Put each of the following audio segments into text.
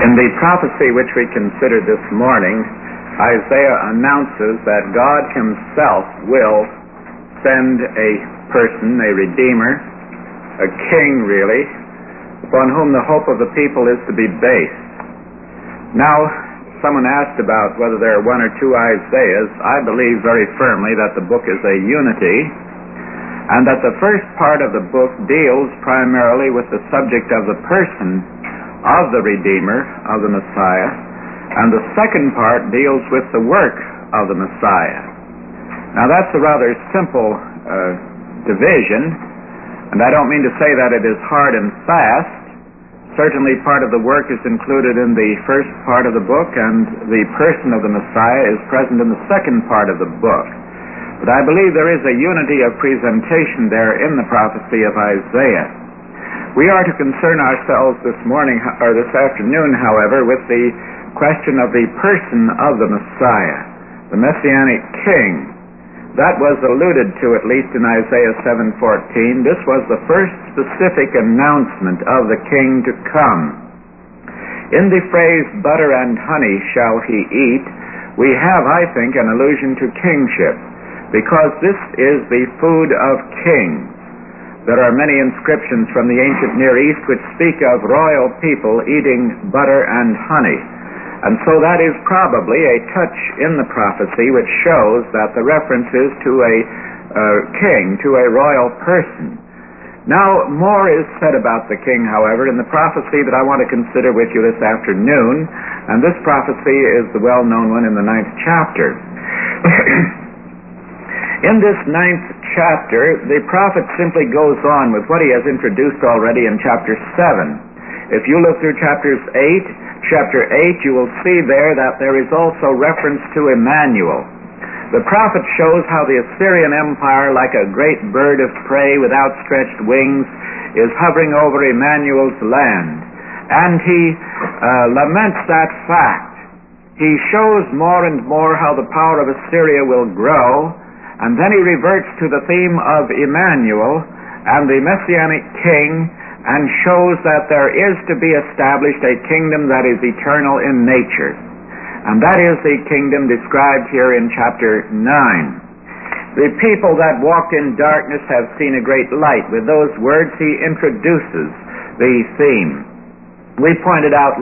In the prophecy which we considered this morning, Isaiah announces that God himself will send a person, a redeemer, a king really, upon whom the hope of the people is to be based. Now, someone asked about whether there are one or two Isaiahs. I believe very firmly that the book is a unity, and that the first part of the book deals primarily with the subject of the person of the Redeemer, of the Messiah, and the second part deals with the work of the Messiah. Now that's a rather simple division, and I don't mean to say that it is hard and fast. Certainly part of the work is included in the first part of the book, and the person of the Messiah is present in the second part of the book. But I believe there is a unity of presentation there in the prophecy of Isaiah. We are to concern ourselves this morning, or this afternoon, however, with the question of the person of the Messiah, the Messianic King. That was alluded to, at least in Isaiah 7:14. This was the first specific announcement of the King to come. In the phrase, butter and honey shall he eat, we have, I think, an allusion to kingship, because this is the food of kings. There are many inscriptions from the ancient Near East which speak of royal people eating butter and honey. And so that is probably a touch in the prophecy which shows that the reference is to a king, to a royal person. Now, more is said about the king, however, in the prophecy that I want to consider with you this afternoon, and this prophecy is the well-known one in the 9th chapter. In this 9th chapter, the prophet simply goes on with what he has introduced already in chapter 7. If you look through chapter 8, you will see there that there is also reference to Emmanuel. The prophet shows how the Assyrian Empire, like a great bird of prey with outstretched wings, is hovering over Emmanuel's land. And he laments that fact. He shows more and more how the power of Assyria will grow, and then he reverts to the theme of Emmanuel and the Messianic King, and shows that there is to be established a kingdom that is eternal in nature. And that is the kingdom described here in chapter 9. The people that walked in darkness have seen a great light. With those words, he introduces the theme. We pointed out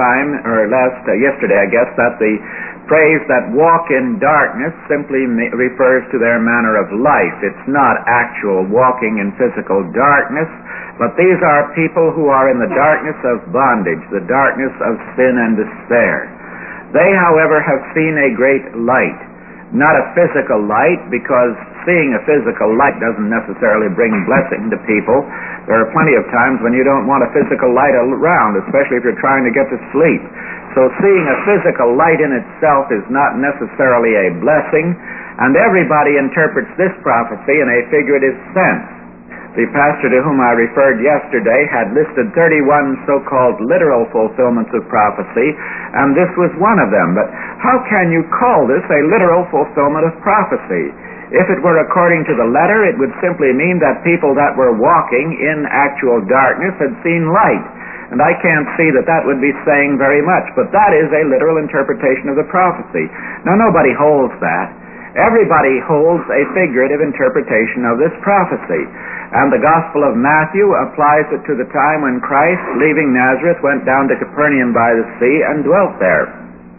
yesterday, I guess, that the phrase that walk in darkness simply refers to their manner of life. It's not actual walking in physical darkness, but these are people who are in the darkness of bondage, the darkness of sin and despair. They, however, have seen a great light. Not a physical light, because seeing a physical light doesn't necessarily bring blessing to people. There are plenty of times when you don't want a physical light around, especially if you're trying to get to sleep. So seeing a physical light in itself is not necessarily a blessing, and everybody interprets this prophecy in a figurative sense. The pastor to whom I referred yesterday had listed 31 so-called literal fulfillments of prophecy, and this was one of them. But how can you call this a literal fulfillment of prophecy? If it were according to the letter, it would simply mean that people that were walking in actual darkness had seen light. And I can't see that that would be saying very much, but that is a literal interpretation of the prophecy. Now, nobody holds that. Everybody holds a figurative interpretation of this prophecy. And the Gospel of Matthew applies it to the time when Christ, leaving Nazareth, went down to Capernaum by the sea and dwelt there.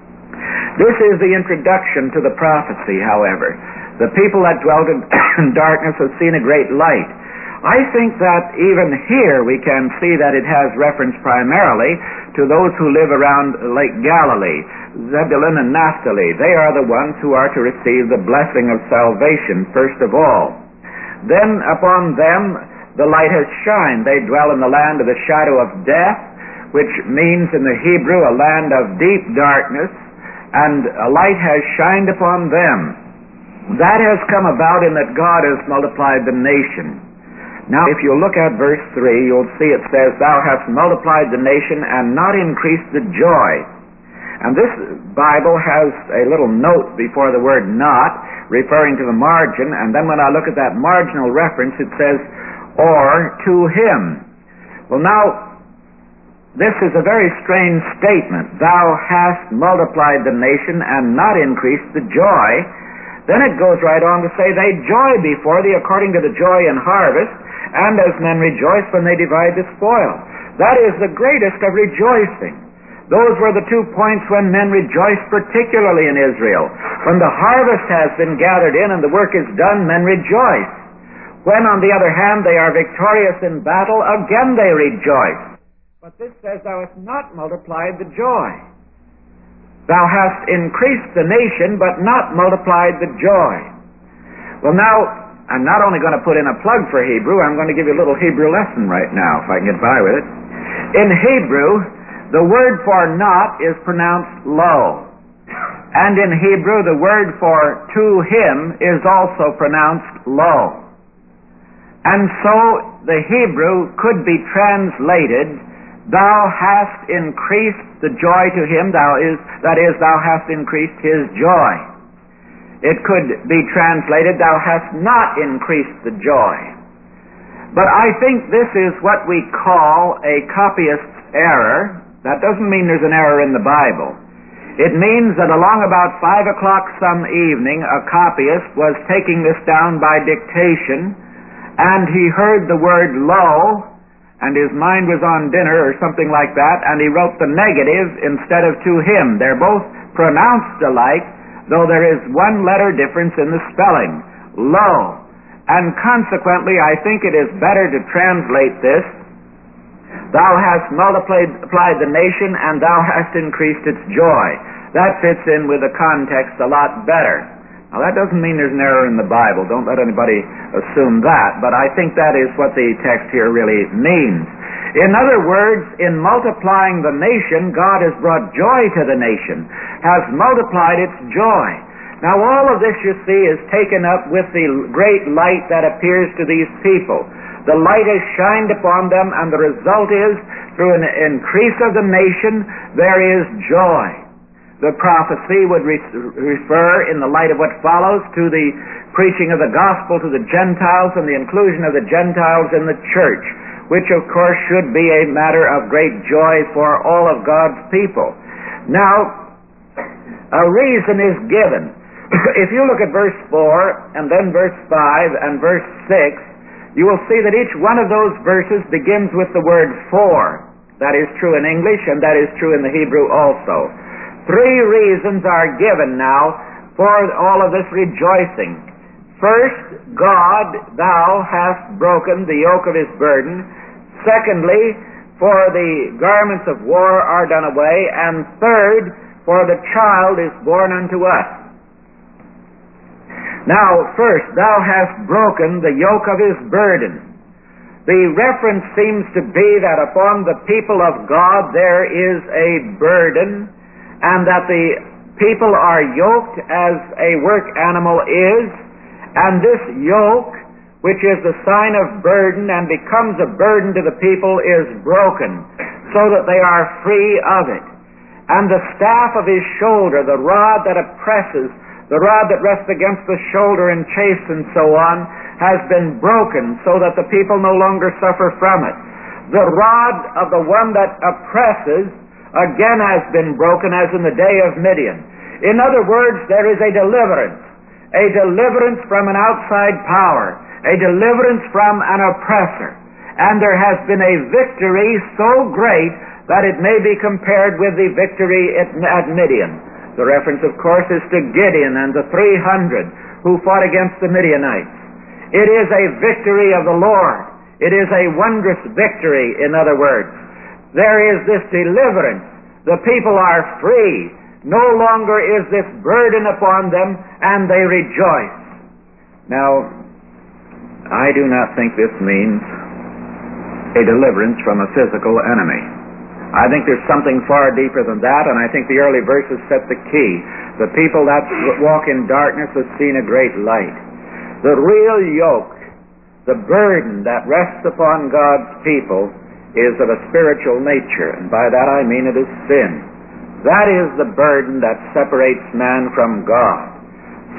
This is the introduction to the prophecy, however. The people that dwelt in darkness have seen a great light. I think that even here we can see that it has reference primarily to those who live around Lake Galilee, Zebulun and Naphtali. They are the ones who are to receive the blessing of salvation first of all. Then upon them the light has shined. They dwell in the land of the shadow of death, which means in the Hebrew a land of deep darkness, and a light has shined upon them. That has come about in that God has multiplied the nation. Now, if you look at verse 3, you'll see it says, "Thou hast multiplied the nation and not increased the joy." And this Bible has a little note before the word "not," referring to the margin, and then when I look at that marginal reference, it says, "or to him." Well, now, this is a very strange statement. Thou hast multiplied the nation and not increased the joy. Then it goes right on to say, they joy before thee according to the joy in harvest, and as men rejoice when they divide the spoil. That is the greatest of rejoicing. Those were the 2 points when men rejoiced, particularly in Israel. When the harvest has been gathered in and the work is done, men rejoice. When, on the other hand, they are victorious in battle, again they rejoice. But this says, thou hast not multiplied the joy. Thou hast increased the nation, but not multiplied the joy. Well, now, I'm not only going to put in a plug for Hebrew, I'm going to give you a little Hebrew lesson right now, if I can get by with it. In Hebrew, the word for not is pronounced lo. And in Hebrew, the word for to him is also pronounced lo. And so the Hebrew could be translated, thou hast increased the joy to him, that is, thou hast increased his joy. It could be translated, thou hast not increased the joy. But I think this is what we call a copyist's error. That doesn't mean there's an error in the Bible. It means that along about 5 o'clock some evening, a copyist was taking this down by dictation, and he heard the word lo, and his mind was on dinner or something like that, and he wrote the negative instead of to him. They're both pronounced alike, though there is one letter difference in the spelling, lo. And consequently, I think it is better to translate this, thou hast multiplied the nation and thou hast increased its joy. That fits in with the context a lot better. Now that doesn't mean there's an error in the Bible. Don't let anybody assume that, but I think that is what the text here really means. In other words, in multiplying the nation, God has brought joy to the nation, has multiplied its joy. Now all of this, you see, is taken up with the great light that appears to these people. The light has shined upon them, and the result is, through an increase of the nation, there is joy. The prophecy would refer, in the light of what follows, to the preaching of the gospel to the Gentiles and the inclusion of the Gentiles in the church, which of course should be a matter of great joy for all of God's people. Now, a reason is given. If you look at verse 4 and then verse 5 and verse 6, you will see that each one of those verses begins with the word for. That is true in English, and that is true in the Hebrew also. 3 reasons are given now for all of this rejoicing. First, God, thou hast broken the yoke of his burden. Secondly, for the garments of war are done away. And third, for the child is born unto us. Now, first, thou hast broken the yoke of his burden. The reference seems to be that upon the people of God there is a burden, and that the people are yoked as a work animal is, and this yoke, which is the sign of burden and becomes a burden to the people, is broken, so that they are free of it. And the staff of his shoulder, the rod that oppresses, the rod that rests against the shoulder and chafes and so on, has been broken, so that the people no longer suffer from it. The rod of the one that oppresses again has been broken, as in the day of Midian. In other words, there is a deliverance from an outside power, a deliverance from an oppressor, and there has been a victory so great that it may be compared with the victory at Midian. The reference, of course, is to Gideon and the 300 who fought against the Midianites. It is a victory of the Lord. It is a wondrous victory, in other words. There is this deliverance. The people are free. No longer is this burden upon them, and they rejoice. Now, I do not think this means a deliverance from a physical enemy. I think there's something far deeper than that, and I think the early verses set the key. The people that walk in darkness have seen a great light. The real yoke, the burden that rests upon God's people, is of a spiritual nature, and by that I mean it is sin. That is the burden that separates man from God.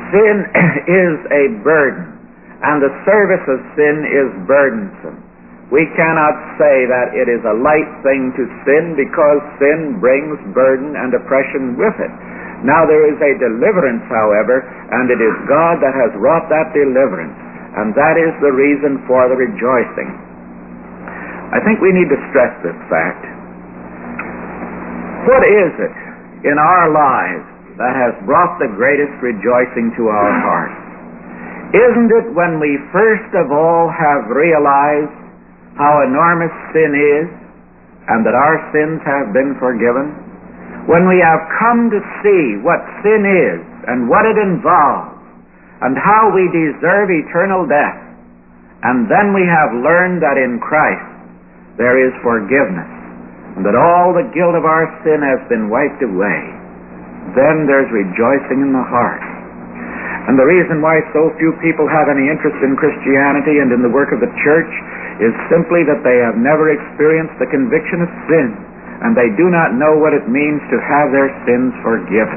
Sin is a burden, and the service of sin is burdensome. We cannot say that it is a light thing to sin, because sin brings burden and oppression with it. Now there is a deliverance, however, and it is God that has wrought that deliverance, and that is the reason for the rejoicing. I think we need to stress this fact. What is it in our lives that has brought the greatest rejoicing to our hearts? Isn't it when we first of all have realized how enormous sin is, and that our sins have been forgiven? When we have come to see what sin is, and what it involves, and how we deserve eternal death, and then we have learned that in Christ there is forgiveness, and that all the guilt of our sin has been wiped away, then there's rejoicing in the heart. And the reason why so few people have any interest in Christianity and in the work of the church is simply that they have never experienced the conviction of sin, and they do not know what it means to have their sins forgiven.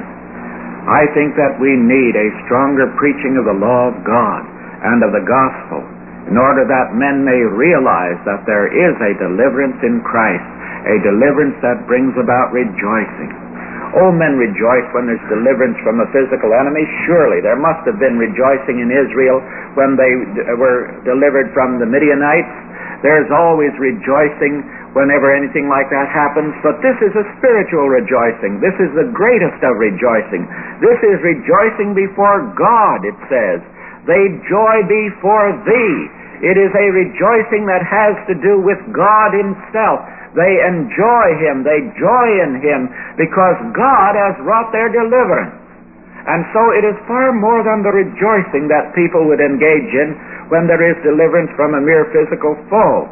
I think that we need a stronger preaching of the law of God and of the gospel, in order that men may realize that there is a deliverance in Christ, a deliverance that brings about rejoicing. Oh, men rejoice when there's deliverance from a physical enemy. Surely there must have been rejoicing in Israel when they were delivered from the Midianites. There's always rejoicing whenever anything like that happens. But this is a spiritual rejoicing. This is the greatest of rejoicing. This is rejoicing before God, it says. They joy before thee. It is a rejoicing that has to do with God himself. They enjoy him, they joy in him, because God has wrought their deliverance. And so it is far more than the rejoicing that people would engage in when there is deliverance from a mere physical foe.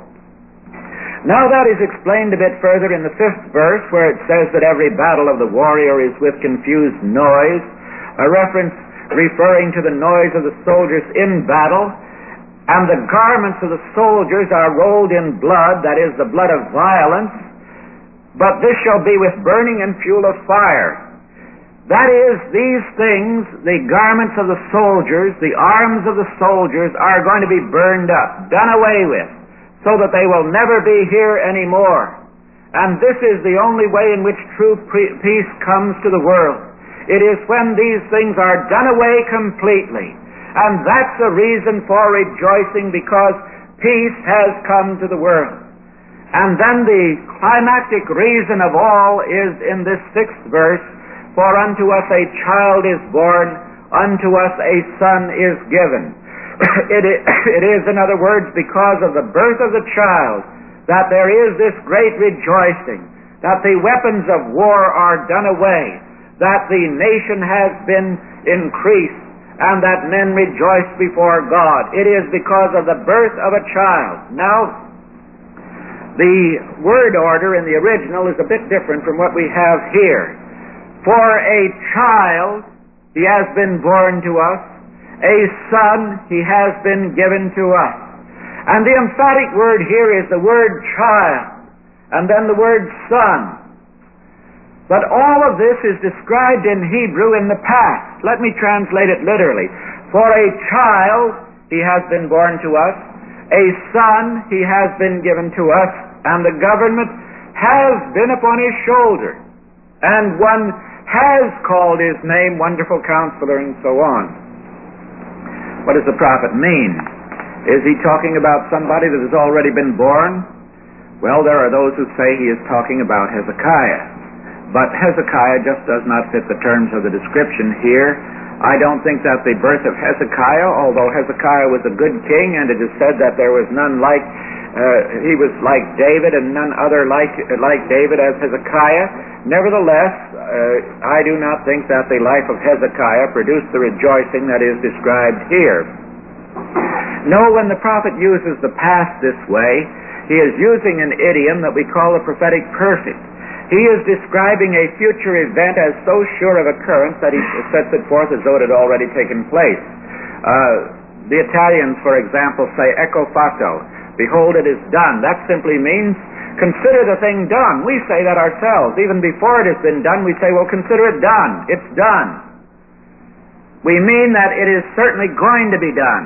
Now that is explained a bit further in the 5th verse, where it says that every battle of the warrior is with confused noise, a reference referring to the noise of the soldiers in battle. And the garments of the soldiers are rolled in blood, that is, the blood of violence, but this shall be with burning and fuel of fire. That is, these things, the garments of the soldiers, the arms of the soldiers, are going to be burned up, done away with, so that they will never be here anymore. And this is the only way in which true peace comes to the world. It is when these things are done away completely. And that's a reason for rejoicing, because peace has come to the world. And then the climactic reason of all is in this 6th verse, for unto us a child is born, unto us a son is given. It is, in other words, because of the birth of the child, that there is this great rejoicing, that the weapons of war are done away, that the nation has been increased, and that men rejoice before God. It is because of the birth of a child. Now, the word order in the original is a bit different from what we have here. For a child he has been born to us, a son he has been given to us. And the emphatic word here is the word child, and then the word son. But all of this is described in Hebrew in the past. Let me translate it literally. For a child he has been born to us, a son he has been given to us, and the government has been upon his shoulder. And one has called his name Wonderful Counselor, and so on. What does the prophet mean? Is he talking about somebody that has already been born? Well, there are those who say he is talking about Hezekiah. But Hezekiah just does not fit the terms of the description here. I don't think that the birth of Hezekiah, although Hezekiah was a good king, and it is said that there was none like, he was like David, and none other like David as Hezekiah. Nevertheless, I do not think that the life of Hezekiah produced the rejoicing that is described here. No, when the prophet uses the past this way, he is using an idiom that we call a prophetic perfect. He is describing a future event as so sure of occurrence that he sets it forth as though it had already taken place. The Italians, for example, say ecco fatto, behold it is done. That simply means consider the thing done. We say that ourselves. Even before it has been done, we say, well, consider it done. It's done. We mean that it is certainly going to be done.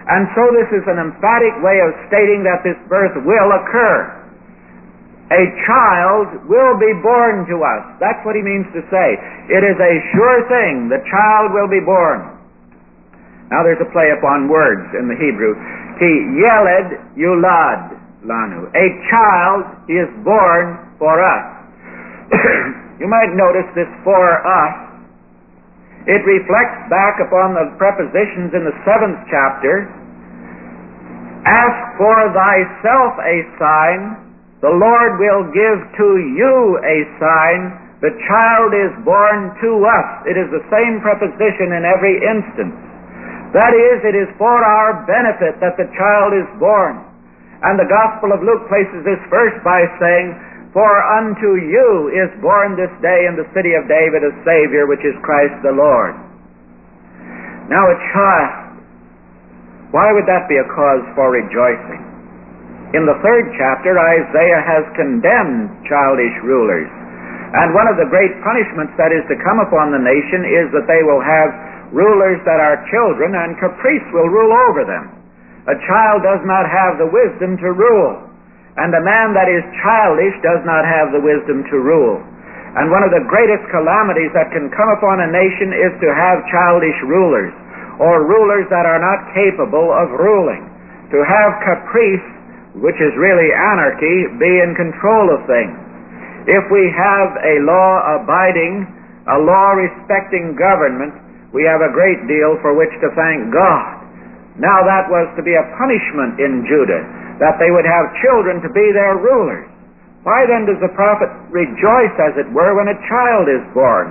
And so this is an emphatic way of stating that this birth will occur. A child will be born to us. That's what he means to say. It is a sure thing. The child will be born. Now there's a play upon words in the Hebrew. Ki yeled yulad lanu. A child is born for us. You might notice this for us. It reflects back upon the prepositions in the 7th chapter. Ask for thyself a sign. The Lord will give to you a sign. The child is born to us. It is the same preposition in every instance. That is, it is for our benefit that the child is born. And the Gospel of Luke places this first by saying, for unto you is born this day in the city of David a Savior, which is Christ the Lord. Now a child, why would that be a cause for rejoicing? In the 3rd chapter, Isaiah has condemned childish rulers. And one of the great punishments that is to come upon the nation is that they will have rulers that are children, and caprice will rule over them. A child does not have the wisdom to rule, and a man that is childish does not have the wisdom to rule. And one of the greatest calamities that can come upon a nation is to have childish rulers, or rulers that are not capable of ruling. To have caprice, which is really anarchy, be in control of things. If we have a law-abiding, a law-respecting government, we have a great deal for which to thank God. Now that was to be a punishment in Judah, that they would have children to be their rulers. Why then does the prophet rejoice, as it were, when a child is born?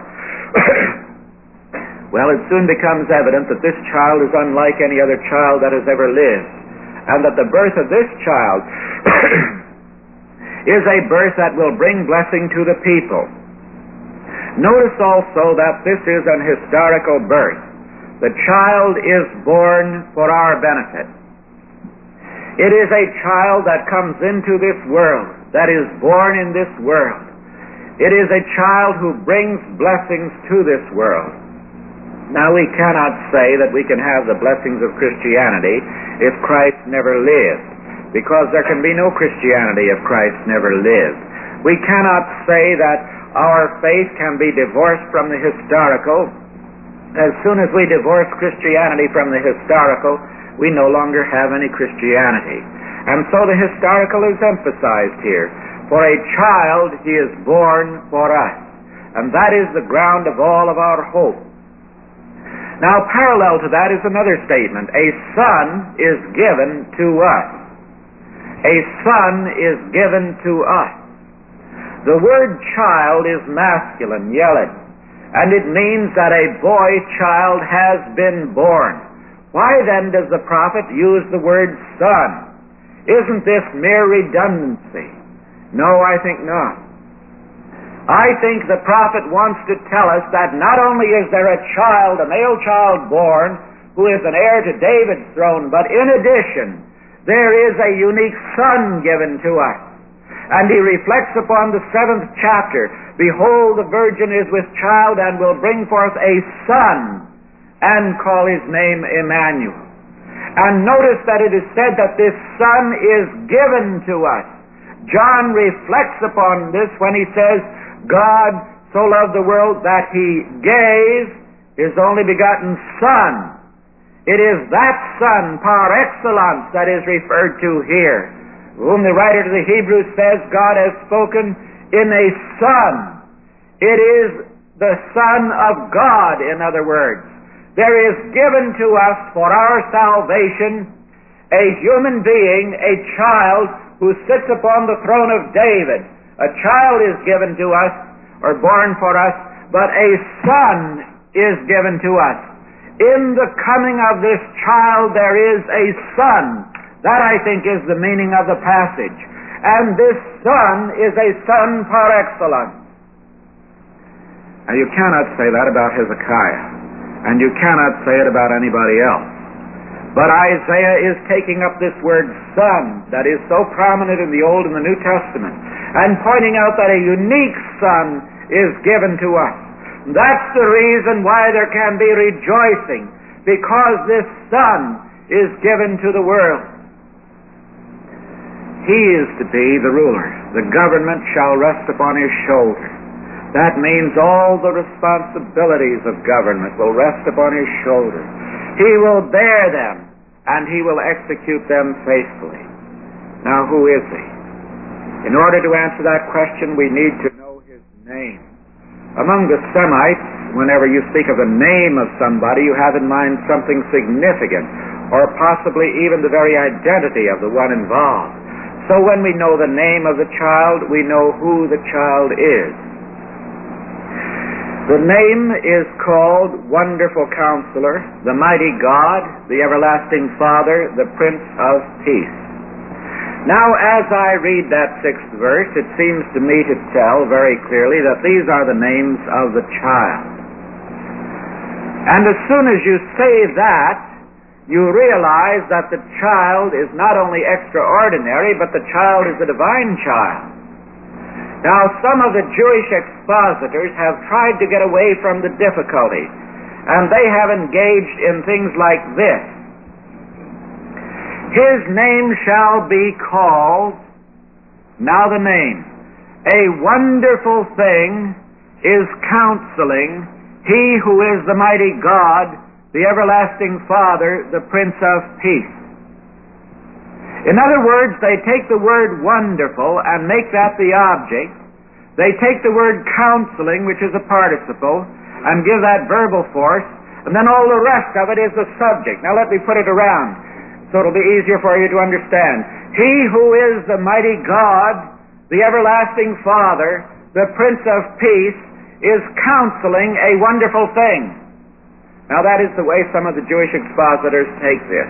Well, it soon becomes evident that this child is unlike any other child that has ever lived, and that the birth of this child is a birth that will bring blessing to the people. Notice also that this is an historical birth. The child is born for our benefit. It is a child that comes into this world, that is born in this world. It is a child who brings blessings to this world. Now we cannot say that we can have the blessings of Christianity if Christ never lived, because there can be no Christianity if Christ never lived. We cannot say that our faith can be divorced from the historical. As soon as we divorce Christianity from the historical, we no longer have any Christianity. And so the historical is emphasized here. For a child he is born for us. And that is the ground of all of our hope. Now parallel to that is another statement. A son is given to us. A son is given to us. The word child is masculine, yeled, and it means that a boy child has been born. Why then does the prophet use the word son? Isn't this mere redundancy? No, I think not. I think the prophet wants to tell us that not only is there a child, a male child born, who is an heir to David's throne, but in addition, there is a unique son given to us. And he reflects upon the 7th chapter. Behold, the virgin is with child and will bring forth a son and call his name Emmanuel. And notice that it is said that this son is given to us. John reflects upon this when he says, God so loved the world that he gave his only begotten Son. It is that Son, par excellence, that is referred to here, whom the writer to the Hebrews says God has spoken in a Son. It is the Son of God, in other words. There is given to us for our salvation a human being, a child who sits upon the throne of David. A child is given to us, or born for us, but a son is given to us. In the coming of this child there is a son. That, I think, is the meaning of the passage. And this son is a son par excellence. Now you cannot say that about Hezekiah, and you cannot say it about anybody else. But Isaiah is taking up this word son that is so prominent in the Old and the New Testament and pointing out that a unique son is given to us. That's the reason why there can be rejoicing, because this son is given to the world. He is to be the ruler. The government shall rest upon his shoulder. That means all the responsibilities of government will rest upon his shoulder. He will bear them, and he will execute them faithfully. Now, who is he? In order to answer that question, we need to know his name. Among the Semites, whenever you speak of the name of somebody, you have in mind something significant, or possibly even the very identity of the one involved. So when we know the name of the child, we know who the child is. The name is called Wonderful Counselor, the Mighty God, the Everlasting Father, the Prince of Peace. Now, as I read that 6th verse, it seems to me to tell very clearly that these are the names of the child. And as soon as you say that, you realize that the child is not only extraordinary, but the child is a divine child. Now, some of the Jewish expositors have tried to get away from the difficulty, and they have engaged in things like this. His name shall be called, now the name, a wonderful thing is counseling, he who is the mighty God, the everlasting Father, the Prince of Peace. In other words, they take the word wonderful and make that the object. They take the word counseling, which is a participle, and give that verbal force, and then all the rest of it is the subject. Now let me put it around, so it'll be easier for you to understand. He who is the mighty God, the everlasting Father, the Prince of Peace, is counseling a wonderful thing. Now that is the way some of the Jewish expositors take this.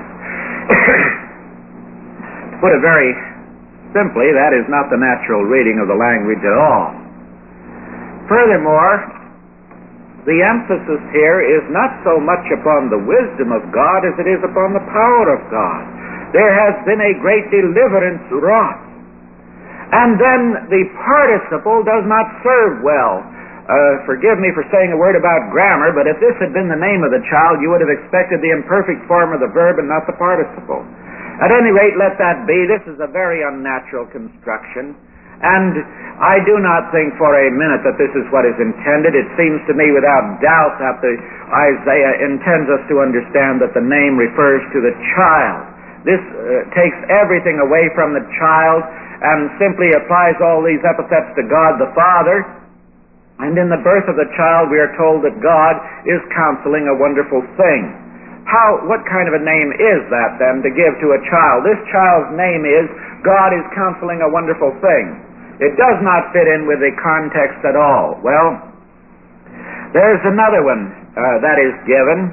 To put it very simply, that is not the natural reading of the language at all. Furthermore, the emphasis here is not so much upon the wisdom of God as it is upon the power of God. There has been a great deliverance wrought. And then the participle does not serve well. Forgive me for saying a word about grammar, but if this had been the name of the child, you would have expected the imperfect form of the verb and not the participle. At any rate, let that be. This is a very unnatural construction, and I do not think for a minute that this is what is intended. It seems to me without doubt that Isaiah intends us to understand that the name refers to the child. This takes everything away from the child and simply applies all these epithets to God the Father. And in the birth of the child, we are told that God is counseling a wonderful thing. What kind of a name is that, then, to give to a child? This child's name is, God is counseling a wonderful thing. It does not fit in with the context at all. Well, there's another one that is given.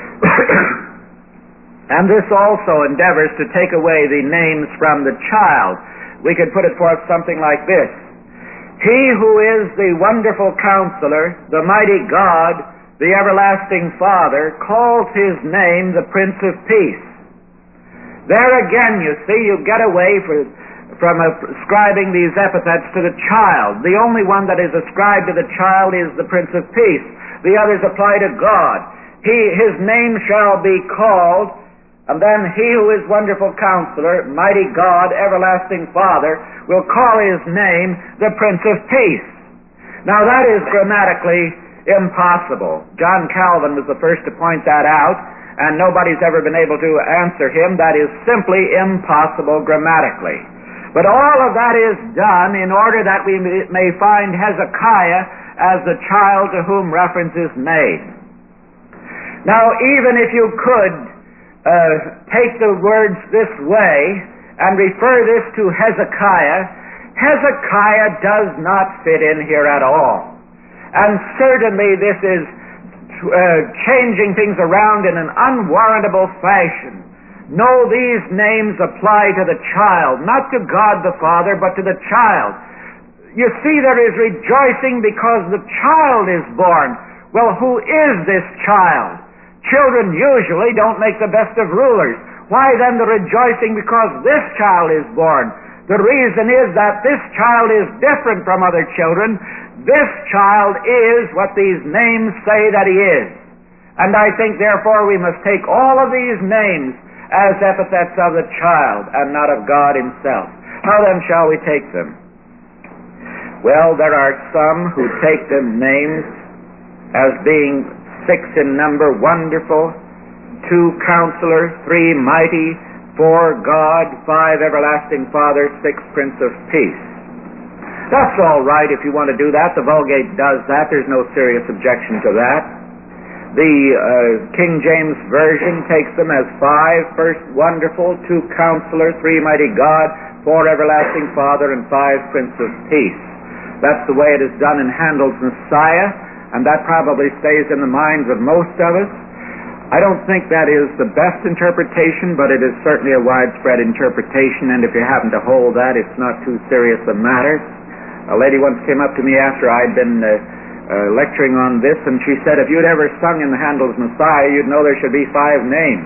And this also endeavors to take away the names from the child. We could put it forth something like this. He who is the wonderful counselor, the mighty God, the everlasting Father, calls his name the Prince of Peace. There again, you see, you get away from ascribing these epithets to the child. The only one that is ascribed to the child is the Prince of Peace. The others apply to God. His name shall be called, and then he who is wonderful counselor, mighty God, everlasting Father, will call his name the Prince of Peace. Now that is grammatically impossible. John Calvin was the first to point that out, and nobody's ever been able to answer him. That is simply impossible grammatically. But all of that is done in order that we may find Hezekiah as the child to whom reference is made. Now, even if you could take the words this way and refer this to Hezekiah, Hezekiah does not fit in here at all. And certainly this is changing things around in an unwarrantable fashion. No, these names apply to the child, not to God the Father, but to the child. You see, there is rejoicing because the child is born. Well, who is this child? Children usually don't make the best of rulers. Why then the rejoicing because this child is born? The reason is that this child is different from other children. This child is what these names say that he is. And I think, therefore, we must take all of these names as epithets of the child and not of God himself. How then shall we take them? Well, there are some who take the names as being 6 in number: Wonderful, 2 Counselor, 3 Mighty, 4 God, 5 Everlasting Father, 6 Prince of Peace. That's all right if you want to do that. The Vulgate does that. There's no serious objection to that. The King James Version takes them as 5 First Wonderful, 2 Counselor, 3 Mighty God, 4 Everlasting Father, and 5 Prince of Peace. That's the way it is done in Handel's Messiah, and that probably stays in the minds of most of us. I don't think that is the best interpretation, but it is certainly a widespread interpretation, and if you happen to hold that, it's not too serious a matter. A lady once came up to me after I'd been lecturing on this, and she said, if you'd ever sung in the Handel's Messiah, you'd know there should be 5 names.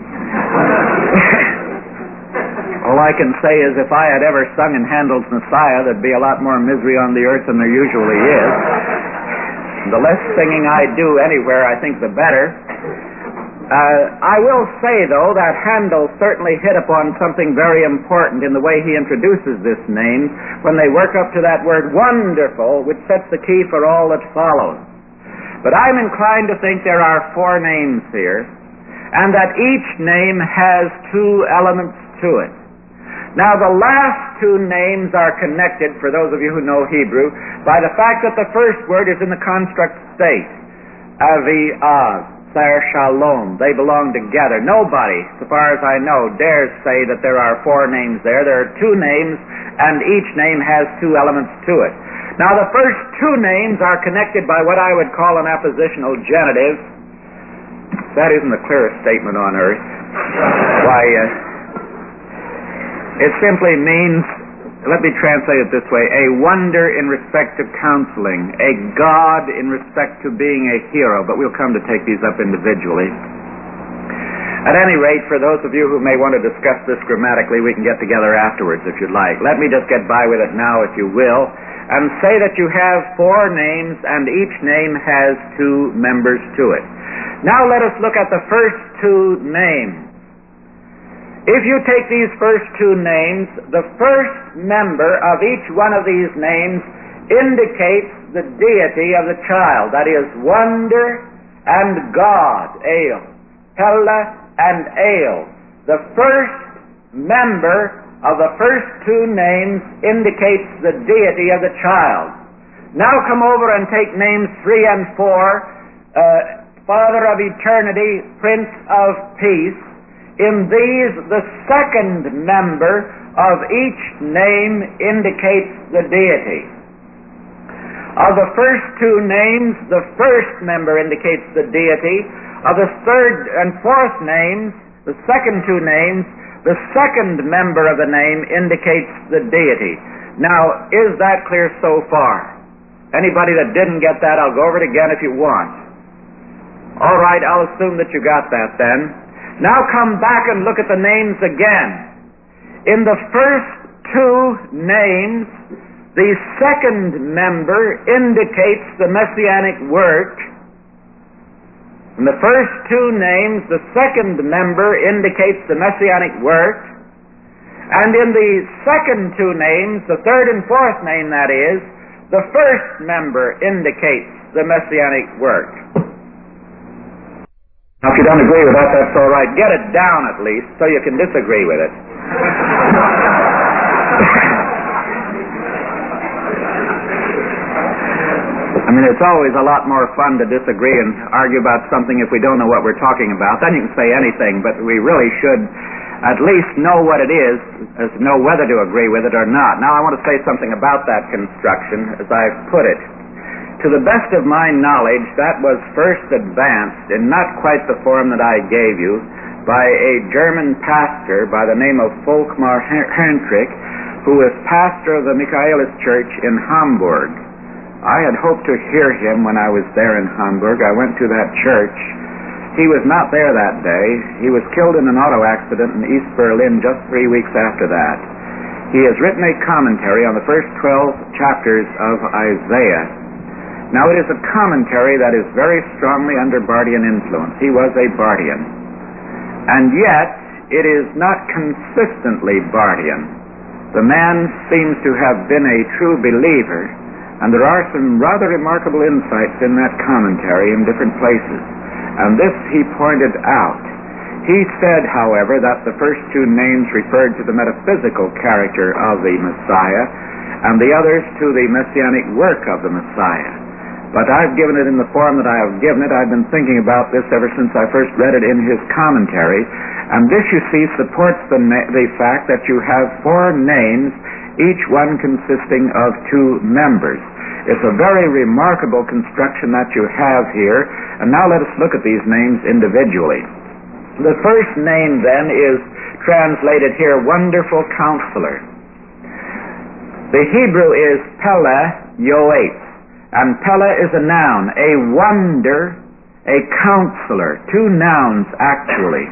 All I can say is if I had ever sung in Handel's Messiah, there'd be a lot more misery on the earth than there usually is. The less singing I do anywhere, I think the better. I will say, though, that Handel certainly hit upon something very important in the way he introduces this name when they work up to that word wonderful, which sets the key for all that follows. But I'm inclined to think there are 4 names here, and that each name has 2 elements to it. Now, the last 2 names are connected, for those of you who know Hebrew, by the fact that the first word is in the construct state, avi-az. Shalom. They belong together. Nobody, so far as I know, dares say that there are 4 names there. There are 2 names, and each name has 2 elements to it. Now, the first 2 names are connected by what I would call an appositional genitive. That isn't the clearest statement on earth. Why, it simply means, let me translate it this way, a wonder in respect to counseling, a God in respect to being a hero, but we'll come to take these up individually. At any rate, for those of you who may want to discuss this grammatically, we can get together afterwards if you'd like. Let me just get by with it now, if you will, and say that you have 4 names, and each name has 2 members to it. Now let us look at the first 2 names. If you take these first 2 names, the first member of each one of these names indicates the deity of the child. That is, wonder and God, El. Hella and El. The first member of the first 2 names indicates the deity of the child. Now come over and take names 3 and 4, Father of eternity, Prince of peace. In these, the second member of each name indicates the deity. Of the first 2 names, the first member indicates the deity. Of the third and fourth names, the second 2 names, the second member of the name indicates the deity. Now, is that clear so far? Anybody that didn't get that, I'll go over it again if you want. All right, I'll assume that you got that then. Now come back and look at the names again. In the first 2 names, the second member indicates the messianic work. In the first 2 names, the second member indicates the messianic work. And in the second 2 names, the third and fourth name, that is, the first member indicates the messianic work. Now, if you don't agree with that, that's all right. Get it down at least so you can disagree with it. I mean, it's always a lot more fun to disagree and argue about something if we don't know what we're talking about. Then you can say anything, but we really should at least know what it is, as to know whether to agree with it or not. Now, I want to say something about that construction as I've put it. To the best of my knowledge, that was first advanced in not quite the form that I gave you by a German pastor by the name of Volkmar Heinrich, who is pastor of the Michaelis Church in Hamburg. I had hoped to hear him when I was there in Hamburg. I went to that church. He was not there that day. He was killed in an auto accident in East Berlin just 3 weeks after that. He has written a commentary on the first 12 chapters of Isaiah. Now, it is a commentary that is very strongly under Bardian influence. He was a Bardian. And yet, it is not consistently Bartian. The man seems to have been a true believer, and there are some rather remarkable insights in that commentary in different places. And this he pointed out. He said, however, that the first two names referred to the metaphysical character of the Messiah, and the others to the messianic work of the Messiah. But I've given it in the form that I have given it. I've been thinking about this ever since I first read it in his commentary. And this, you see, supports the fact that you have four names, each one consisting of two members. It's a very remarkable construction that you have here. And now let us look at these names individually. The first name, then, is translated here, Wonderful Counselor. The Hebrew is Pele Yoetz. And Pele is a noun, a wonder, a counselor. Two nouns, actually.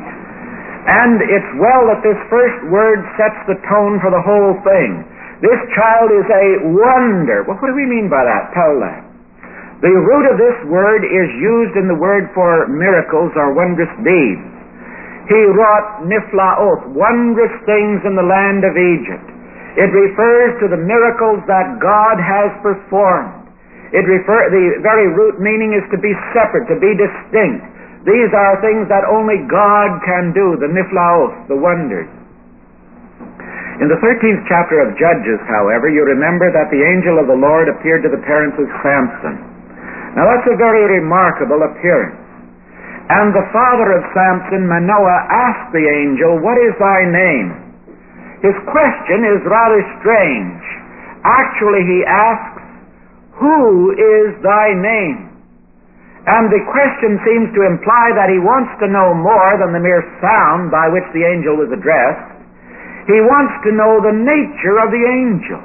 And it's well that this first word sets the tone for the whole thing. This child is a wonder. Well, what do we mean by that? Pele. The root of this word is used in the word for miracles or wondrous deeds. He wrought niflaot, wondrous things in the land of Egypt. It refers to the miracles that God has performed. The very root meaning is to be separate, to be distinct. These are things that only God can do, the niflaot, the wonders. In the 13th chapter of Judges, however, you remember that the angel of the Lord appeared to the parents of Samson. Now that's a very remarkable appearance. And the father of Samson, Manoah, asked the angel, "What is thy name?" His question is rather strange. Actually, he asks, "Who is thy name?" And the question seems to imply that he wants to know more than the mere sound by which the angel was addressed. He wants to know the nature of the angel.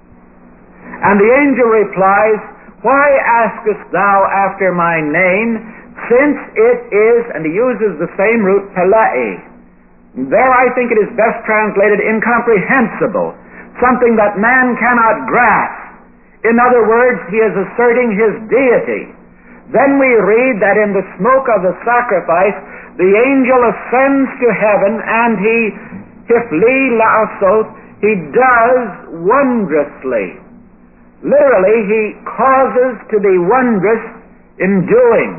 And the angel replies, "Why askest thou after my name, since it is," and he uses the same root, Pelei. There I think it is best translated incomprehensible, something that man cannot grasp. In other words, he is asserting his deity. Then we read that in the smoke of the sacrifice, the angel ascends to heaven and he, hifli la'asot, he does wondrously. Literally, he causes to be wondrous in doing.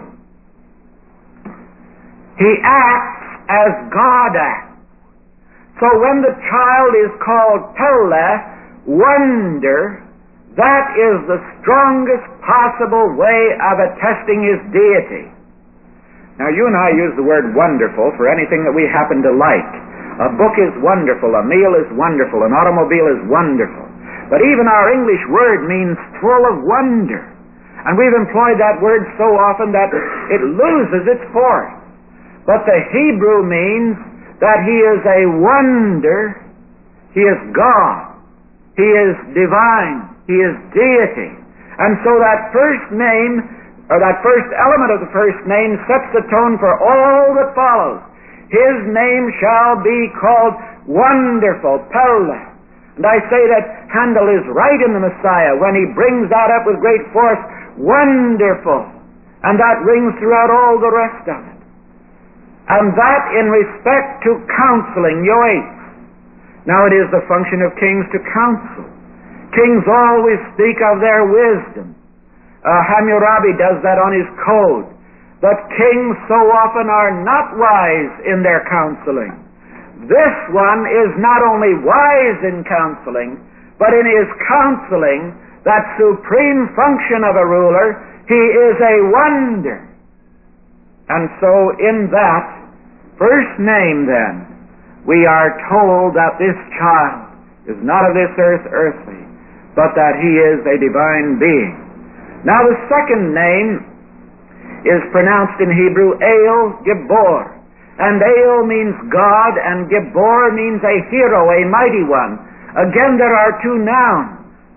He acts as God acts. So when the child is called Pele, wonder, that is the strongest possible way of attesting his deity. Now, you and I use the word wonderful for anything that we happen to like. A book is wonderful, a meal is wonderful, an automobile is wonderful. But even our English word means full of wonder. And we've employed that word so often that it loses its force. But the Hebrew means that he is a wonder, he is God, he is divine, he is deity. And so that first name, or that first element of the first name, sets the tone for all that follows. His name shall be called Wonderful, Pele. And I say that Handel is right in the Messiah when he brings that up with great force, wonderful. And that rings throughout all the rest of it. And that in respect to counseling, Yoetz. Now it is the function of kings to counsel. Kings always speak of their wisdom. Hammurabi does that on his code. But kings so often are not wise in their counseling. This one is not only wise in counseling, but in his counseling, that supreme function of a ruler, he is a wonder. And so in that first name then, we are told that this child is not of this earth earthly, but that he is a divine being. Now the second name is pronounced in Hebrew El Gibor. And El means God, and Gibor means a hero, a mighty one. Again, there are two nouns.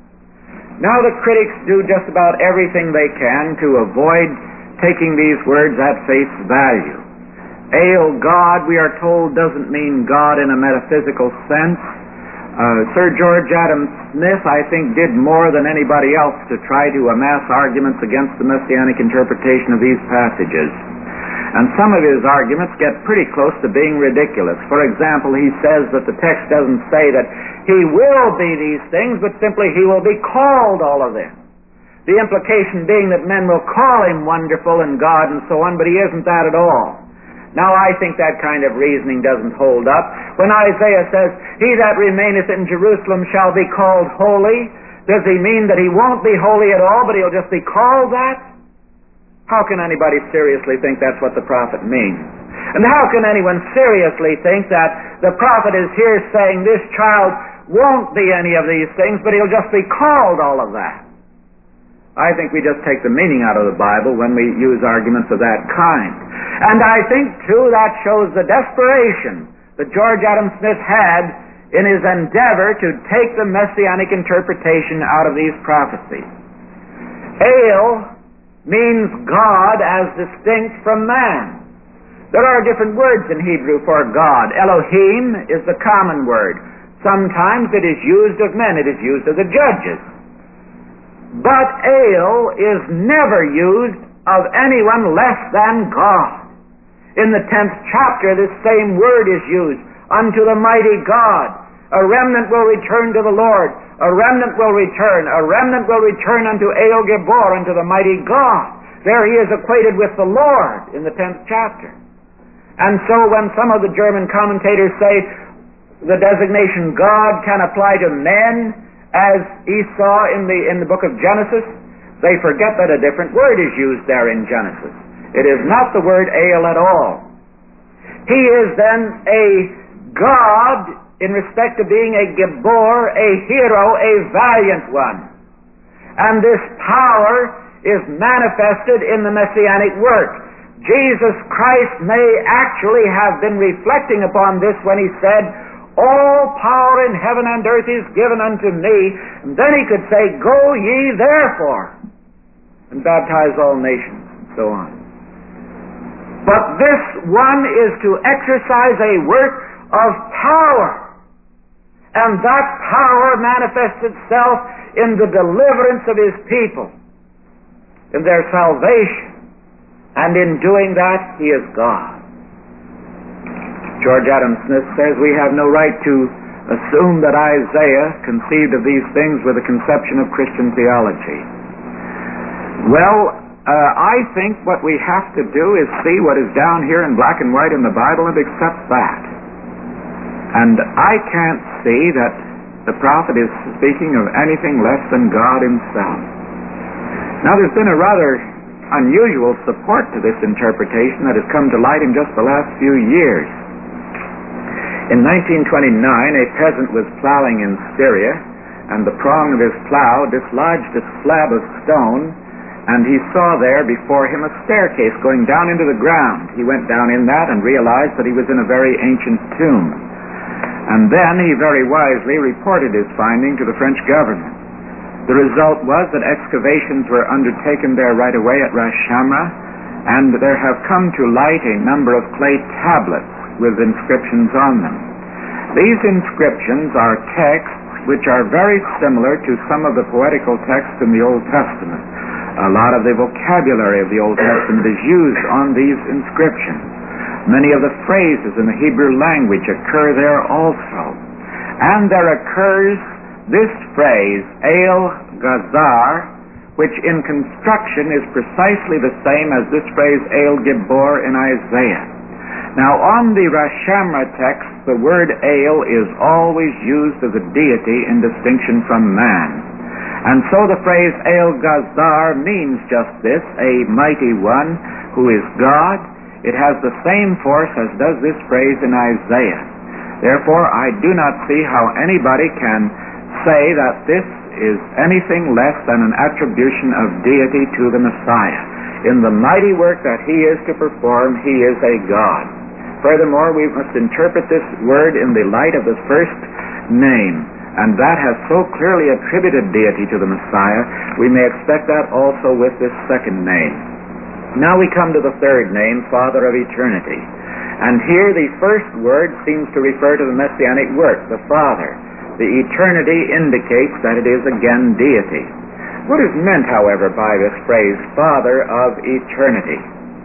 Now the critics do just about everything they can to avoid taking these words at face value. El, God, we are told, doesn't mean God in a metaphysical sense. Sir George Adam Smith, I think, did more than anybody else to try to amass arguments against the messianic interpretation of these passages. And some of his arguments get pretty close to being ridiculous. For example, he says that the text doesn't say that he will be these things, but simply he will be called all of them. The implication being that men will call him wonderful and God and so on, but he isn't that at all. Now, I think that kind of reasoning doesn't hold up. When Isaiah says, "He that remaineth in Jerusalem shall be called holy," does he mean that he won't be holy at all, but he'll just be called that? How can anybody seriously think that's what the prophet means? And how can anyone seriously think that the prophet is here saying this child won't be any of these things, but he'll just be called all of that? I think we just take the meaning out of the Bible when we use arguments of that kind. And I think, too, that shows the desperation that George Adam Smith had in his endeavor to take the messianic interpretation out of these prophecies. El means God as distinct from man. There are different words in Hebrew for God. Elohim is the common word. Sometimes it is used of men. It is used of the judges. But El is never used of anyone less than God. In the 10th chapter, this same word is used, unto the mighty God. A remnant will return to the Lord. A remnant will return. A remnant will return unto El Gibor, unto the mighty God. There he is equated with the Lord in the 10th chapter. And so when some of the German commentators say the designation God can apply to men, as Esau in the book of Genesis, they forget that a different word is used there in Genesis. It is not the word El at all. He is then a God in respect to being a Gibor, a hero, a valiant one. And this power is manifested in the messianic work. Jesus Christ may actually have been reflecting upon this when he said, "All power in heaven and earth is given unto me." And then he could say, "Go ye therefore and baptize all nations," and so on. But this one is to exercise a work of power. And that power manifests itself in the deliverance of his people, in their salvation. And in doing that, he is God. George Adam Smith says we have no right to assume that Isaiah conceived of these things with a conception of Christian theology. Well, I think what we have to do is see what is down here in black and white in the Bible and accept that. And I can't see that the prophet is speaking of anything less than God himself. Now, there's been a rather unusual support to this interpretation that has come to light in just the last few years. In 1929, a peasant was plowing in Syria, and the prong of his plow dislodged a slab of stone, and he saw there before him a staircase going down into the ground. He went down in that and realized that he was in a very ancient tomb. And then he very wisely reported his finding to the French government. The result was that excavations were undertaken there right away at Ras Shamra, and there have come to light a number of clay tablets with inscriptions on them. These inscriptions are texts which are very similar to some of the poetical texts in the Old Testament. A lot of the vocabulary of the Old Testament is used on these inscriptions. Many of the phrases in the Hebrew language occur there also. And there occurs this phrase, El Gazar, which in construction is precisely the same as this phrase, El Gibor, in Isaiah. Now, on the Ras Shamra text, the word El is always used as a deity in distinction from man. And so the phrase El Gazar means just this, a mighty one who is God. It has the same force as does this phrase in Isaiah. Therefore, I do not see how anybody can say that this is anything less than an attribution of deity to the Messiah. In the mighty work that he is to perform, he is a God. Furthermore, we must interpret this word in the light of the first name, and that has so clearly attributed deity to the Messiah, we may expect that also with this second name. Now we come to the third name, Father of Eternity. And here the first word seems to refer to the messianic work, the Father. The eternity indicates that it is again deity. What is meant, however, by this phrase, Father of Eternity?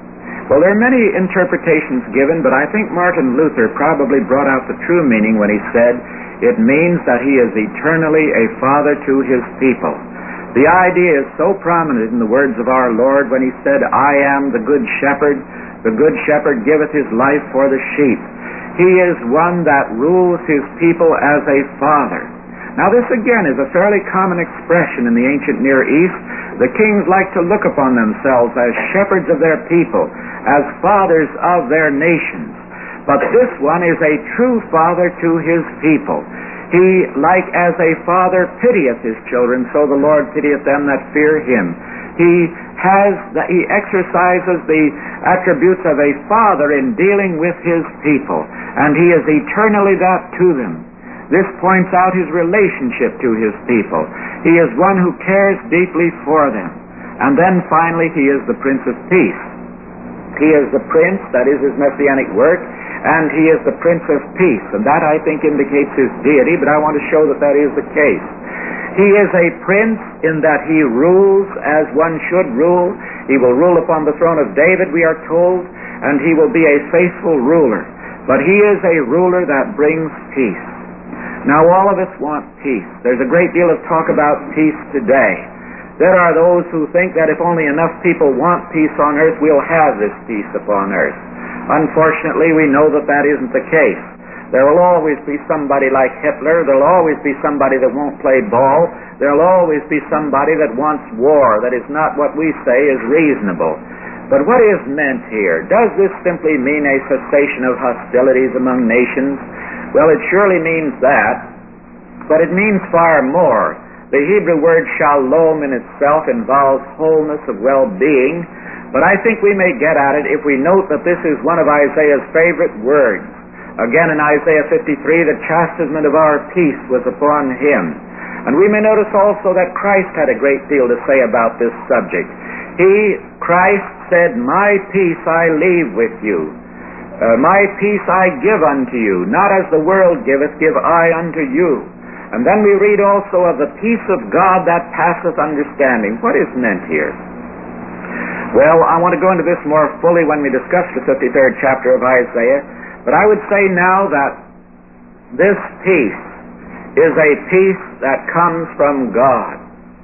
Well, there are many interpretations given, but I think Martin Luther probably brought out the true meaning when he said, it means that he is eternally a father to his people. The idea is so prominent in the words of our Lord when he said, I am the good shepherd giveth his life for the sheep. He is one that rules his people as a father. Now this again is a fairly common expression in the ancient Near East. The kings like to look upon themselves as shepherds of their people, as fathers of their nations. But this one is a true father to his people. He, like as a father pitieth his children, so the Lord pitieth them that fear him. He exercises the attributes of a father in dealing with his people, and he is eternally that to them. This points out his relationship to his people. He is one who cares deeply for them. And then finally, he is the Prince of Peace. He is the Prince, that is his messianic work, and he is the Prince of Peace. And that, I think, indicates his deity, but I want to show that that is the case. He is a prince in that he rules as one should rule. He will rule upon the throne of David, we are told, and he will be a faithful ruler. But he is a ruler that brings peace. Now, all of us want peace. There's a great deal of talk about peace today. There are those who think that if only enough people want peace on earth, we'll have this peace upon earth. Unfortunately, we know that that isn't the case. There will always be somebody like Hitler. There will always be somebody that won't play ball. There will always be somebody that wants war. That is not what we say is reasonable. But what is meant here? Does this simply mean a cessation of hostilities among nations? Well, it surely means that, but it means far more. The Hebrew word shalom in itself involves wholeness of well-being, but I think we may get at it if we note that this is one of Isaiah's favorite words. Again, in Isaiah 53, the chastisement of our peace was upon him. And we may notice also that Christ had a great deal to say about this subject. Christ said, my peace I leave with you. My peace I give unto you. Not as the world giveth, give I unto you. And then we read also of the peace of God that passeth understanding. What is meant here? Well, I want to go into this more fully when we discuss the 53rd chapter of Isaiah. But I would say now that this peace is a peace that comes from God.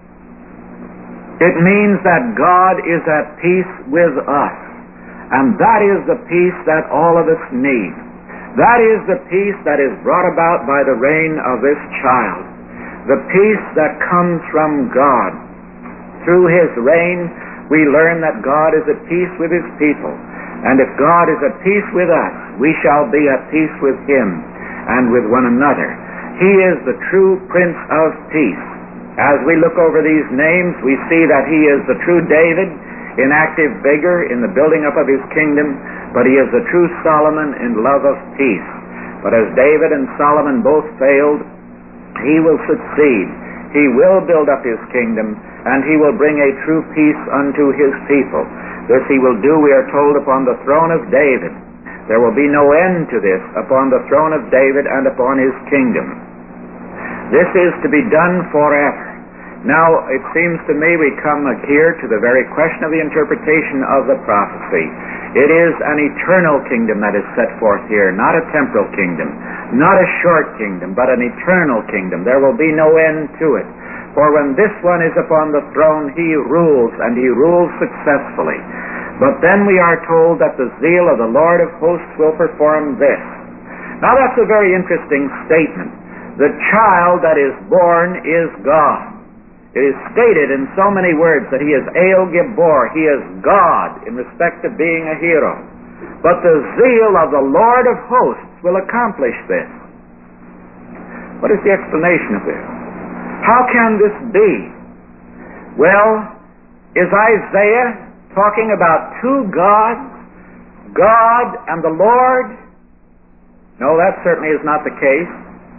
It means that God is at peace with us. And that is the peace that all of us need. That is the peace that is brought about by the reign of this child. The peace that comes from God. Through his reign, we learn that God is at peace with his people. And if God is at peace with us, we shall be at peace with him and with one another. He is the true Prince of Peace. As we look over these names, we see that he is the true David, in active vigor in the building up of his kingdom, but he is the true Solomon in love of peace. But as David and Solomon both failed, he will succeed. He will build up his kingdom, and he will bring a true peace unto his people. This he will do, we are told, upon the throne of David. There will be no end to this, upon the throne of David and upon his kingdom. This is to be done forever. Now, it seems to me we come here to the very question of the interpretation of the prophecy. It is an eternal kingdom that is set forth here, not a temporal kingdom, not a short kingdom, but an eternal kingdom. There will be no end to it. For when this one is upon the throne, he rules, and he rules successfully. But then we are told that the zeal of the Lord of hosts will perform this. Now, that's a very interesting statement. The child that is born is God. It is stated in so many words that he is El Gibor. He is God in respect of being a hero. But the zeal of the Lord of hosts will accomplish this. What is the explanation of this? How can this be? Well, is Isaiah talking about two gods? God and the Lord? No, that certainly is not the case.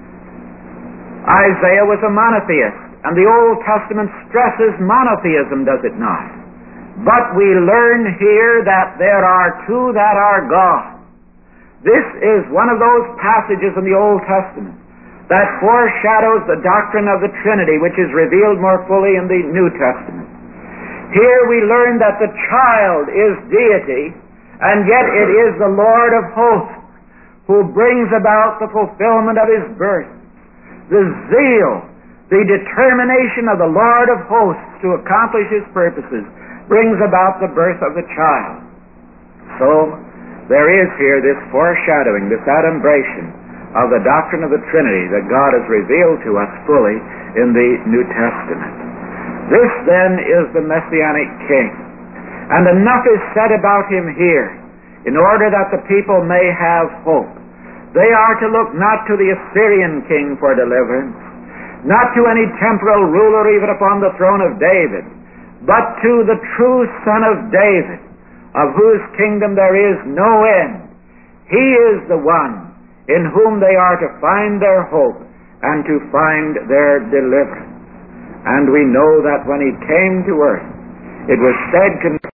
Isaiah was a monotheist. And the Old Testament stresses monotheism, does it not? But we learn here that there are two that are God. This is one of those passages in the Old Testament that foreshadows the doctrine of the Trinity, which is revealed more fully in the New Testament. Here we learn that the child is deity, And yet it is the Lord of hosts who brings about the fulfillment of his birth. The zeal, the determination of the Lord of hosts to accomplish his purposes brings about the birth of the child. So there is here this foreshadowing, this adumbration of the doctrine of the Trinity that God has revealed to us fully in the New Testament. This then is the Messianic King. And enough is said about him here in order that the people may have hope. They are to look not to the Assyrian king for deliverance, not to any temporal ruler even upon the throne of David, but to the true Son of David, of whose kingdom there is no end. He is the one in whom they are to find their hope and to find their deliverance. And we know that when he came to earth, it was said